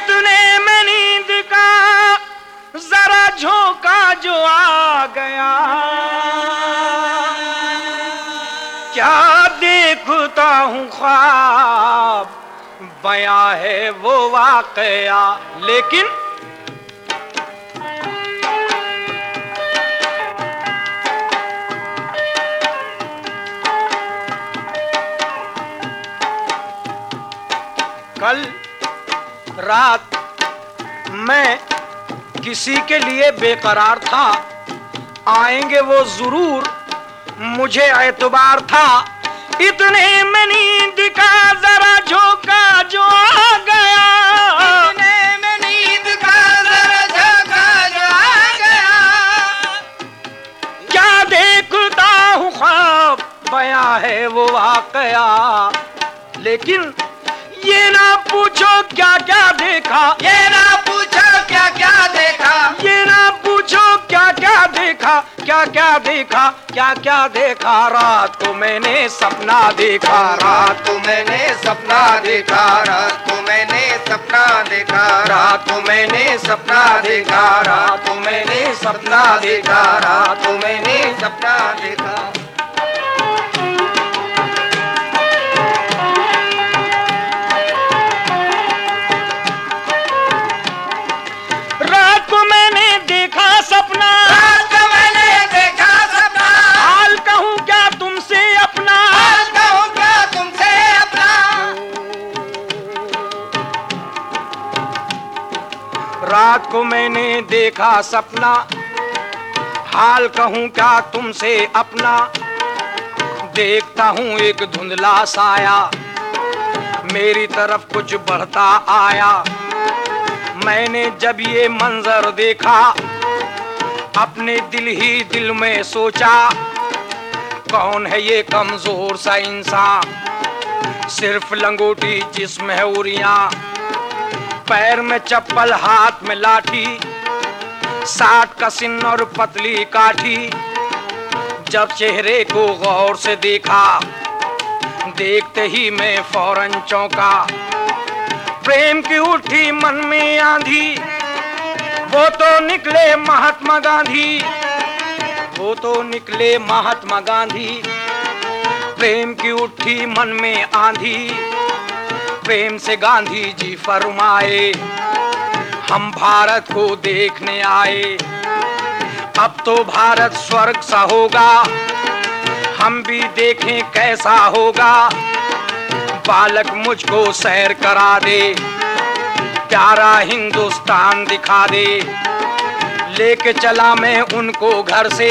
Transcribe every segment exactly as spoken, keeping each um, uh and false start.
इतने में नींद का जरा झोंका जो आ गया, क्या देखता हूँ ख्वाब बयां है वो वाकया। लेकिन कल रात मैं किसी के लिए बेकरार था, आएंगे वो जरूर, मुझे एतबार था। इतने में नींद का जरा झोंका जो आ गया, इतने में नींद का जरा झोंका जो आ गया, क्या देखता हूँ ख्वाब बयां है वो वाकया। लेकिन ये ना पूछो क्या क्या देखा, ये ना पूछो क्या क्या देखा, ये ना पूछो क्या क्या देखा, क्या क्या देखा, क्या क्या देखा। रात को मैंने सपना देखा, रात को मैंने सपना देखा, रात को मैंने सपना देखा, रात को मैंने सपना देखा, रात को मैंने सपना देखा, रात को मैंने सपना देखा। रात को मैंने देखा सपना, रात को मैंने देखा सपना, हाल कहूँ क्या तुमसे अपना, हाल कहूँ क्या तुमसे अपना। रात को मैंने देखा सपना, हाल कहूँ क्या तुमसे अपना। देखता हूँ एक धुंधला साया मेरी तरफ कुछ बढ़ता आया। मैंने जब ये मंजर देखा अपने दिल ही दिल में सोचा, कौन है ये कमजोर सा इंसान, सिर्फ लंगोटी जिस्म है उरियां, पैर में चप्पल हाथ में लाठी, साठ का सिन और पतली काठी। जब चेहरे को गौर से देखा, देखते ही मैं फौरन चौंका। प्रेम की उठी मन में आंधी, वो तो निकले महात्मा गांधी, वो तो निकले महात्मा गांधी। प्रेम की उठी मन में आंधी, प्रेम से गांधी जी फरमाए, हम भारत को देखने आए। अब तो भारत स्वर्ग सा होगा, हम भी देखें कैसा होगा। बालक मुझको सैर करा दे, प्यारा हिंदुस्तान दिखा दे। लेके चला मैं उनको घर से,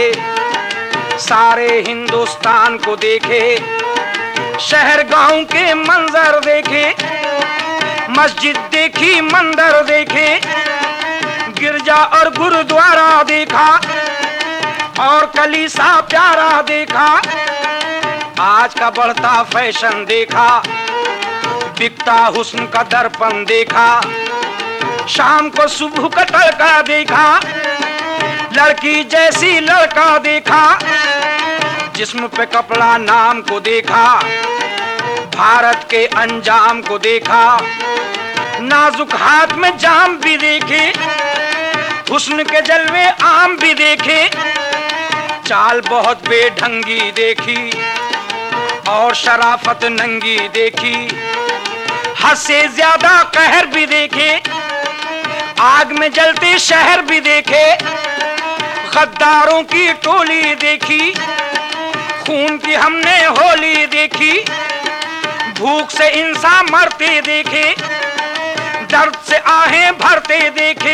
सारे हिंदुस्तान को देखे। शहर गांव के मंजर देखे, मस्जिद देखी मंदिर देखे, गिरजा और गुरुद्वारा देखा, और कलीसा प्यारा देखा। आज का बढ़ता फैशन देखा, बिकता हुस्न का दर्पण देखा। शाम को सुबह का तड़का देखा, लड़की जैसी लड़का देखा। जिस्म पे कपड़ा नाम को देखा, भारत के अंजाम को देखा। नाजुक हाथ में जाम भी देखे, हुस्न के जलवे आम भी देखे। चाल बहुत बेढंगी देखी, और शराफत नंगी देखी। हद से ज्यादा कहर भी देखे, आग में जलते शहर भी देखे। गद्दारों की टोली देखी, खून की हमने होली देखी। भूख से इंसान मरते देखे, दर्द से आहें भरते देखे।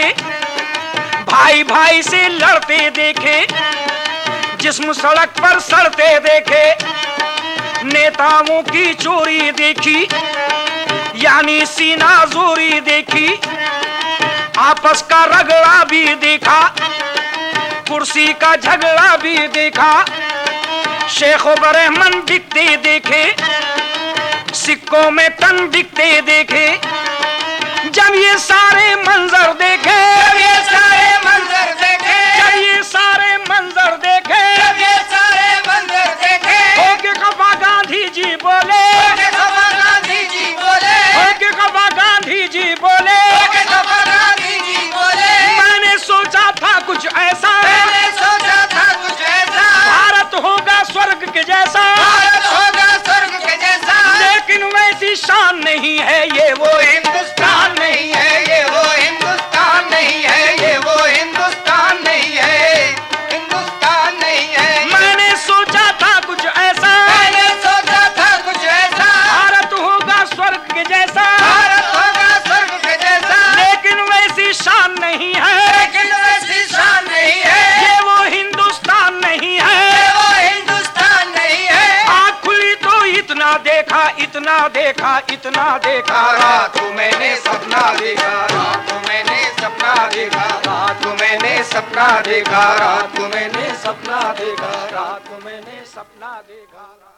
भाई भाई से लड़ते देखे, जिस्म सड़क पर सड़ते देखे। नेताओं की चोरी देखी, यानी सीना जोरी देखी। आपस का रगड़ा भी देखा, कुर्सी का झगड़ा भी देखा। शेख बरहमन बिकते देखे, सिक्कों में तन बिकते देखे। जब ये सारे मंजर देखे, जब ये सारे मंजर देखे, जब ये सारे मंजर देखे, जब ये सारे मंजर देखे, होके खफा गांधी जी बोले, होके खफा गांधी जी बोले, होके खफा गांधी जी बोले। होके देखा इतना देखा, रात को मैंने सपना देखा, रात को मैंने सपना देखा, रात को मैंने सपना देखा, रात को मैंने सपना देखा, रात को मैंने सपना देखा।